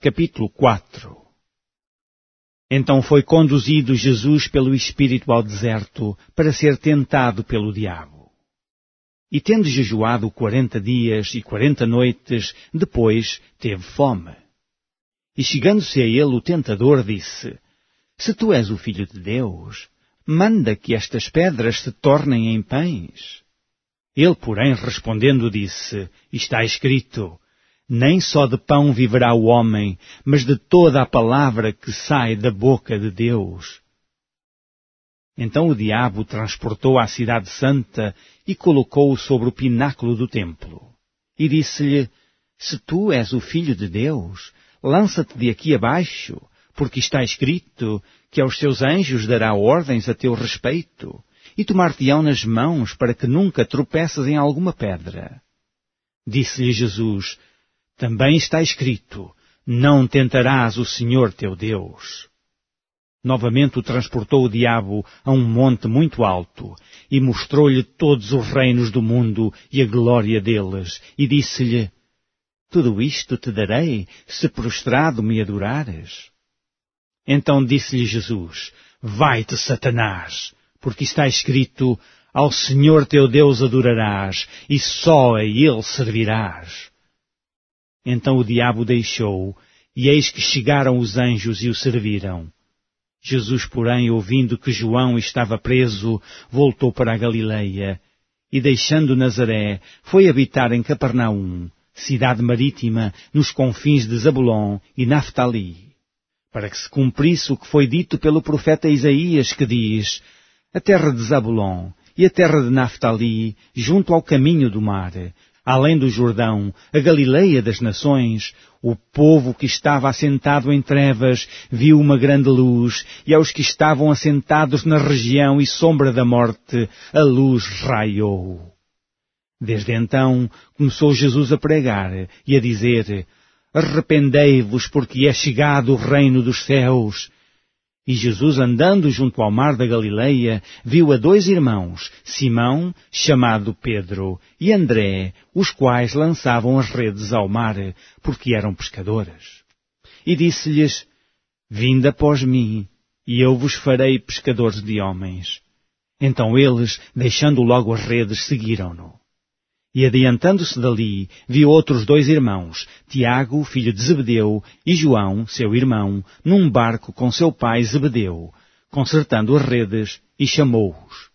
Capítulo 4. Então foi conduzido Jesus pelo Espírito ao deserto para ser tentado pelo diabo. E tendo jejuado 40 dias e 40 noites, depois teve fome. E chegando-se a ele o tentador disse: Se tu és o Filho de Deus, manda que estas pedras se tornem em pães. Ele, porém, respondendo, disse: Está escrito: Nem só de pão viverá o homem, mas de toda a palavra que sai da boca de Deus. Então o diabo o transportou à cidade santa e colocou-o sobre o pináculo do templo. E disse-lhe: Se tu és o Filho de Deus, lança-te de aqui abaixo, porque está escrito que aos seus anjos dará ordens a teu respeito, e tomar-te-ão nas mãos para que nunca tropeças em alguma pedra. Disse-lhe Jesus: Também está escrito: Não tentarás o Senhor teu Deus. Novamente o transportou o diabo a um monte muito alto, e mostrou-lhe todos os reinos do mundo e a glória deles, e disse-lhe: Tudo isto te darei, se prostrado me adorares. Então disse-lhe Jesus: Vai-te, Satanás, porque está escrito: Ao Senhor teu Deus adorarás, e só a Ele servirás. Então o diabo deixou, e eis que chegaram os anjos e o serviram. Jesus, porém, ouvindo que João estava preso, voltou para a Galileia, e deixando Nazaré, foi habitar em Capernaum, cidade marítima, nos confins de Zabulon e Naftali, para que se cumprisse o que foi dito pelo profeta Isaías, que diz: A terra de Zabulon e a terra de Naftali, junto ao caminho do mar, além do Jordão, a Galileia das nações, o povo que estava assentado em trevas viu uma grande luz, e aos que estavam assentados na região e sombra da morte, a luz raiou. Desde então começou Jesus a pregar e a dizer: Arrependei-vos, porque é chegado o reino dos céus. E Jesus, andando junto ao mar da Galileia, viu a 2 irmãos, Simão, chamado Pedro, e André, os quais lançavam as redes ao mar, porque eram pescadores. E disse-lhes: Vinde após mim, e eu vos farei pescadores de homens. Então eles, deixando logo as redes, seguiram-no. E adiantando-se dali, viu outros 2 irmãos, Tiago, filho de Zebedeu, e João, seu irmão, num barco com seu pai Zebedeu, consertando as redes, e chamou-os.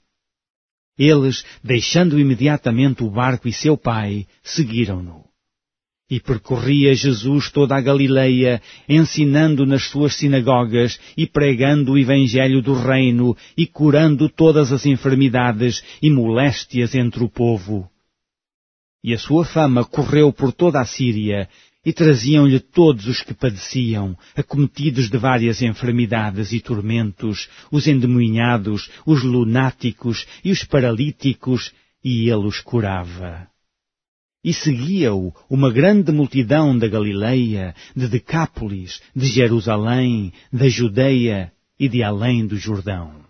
Eles, deixando imediatamente o barco e seu pai, seguiram-no. E percorria Jesus toda a Galileia, ensinando nas suas sinagogas e pregando o evangelho do reino e curando todas as enfermidades e moléstias entre o povo. E a sua fama correu por toda a Síria, e traziam-lhe todos os que padeciam, acometidos de várias enfermidades e tormentos, os endemoniados, os lunáticos e os paralíticos, e ele os curava. E seguia-o uma grande multidão da Galileia, de Decápolis, de Jerusalém, da Judeia e de além do Jordão.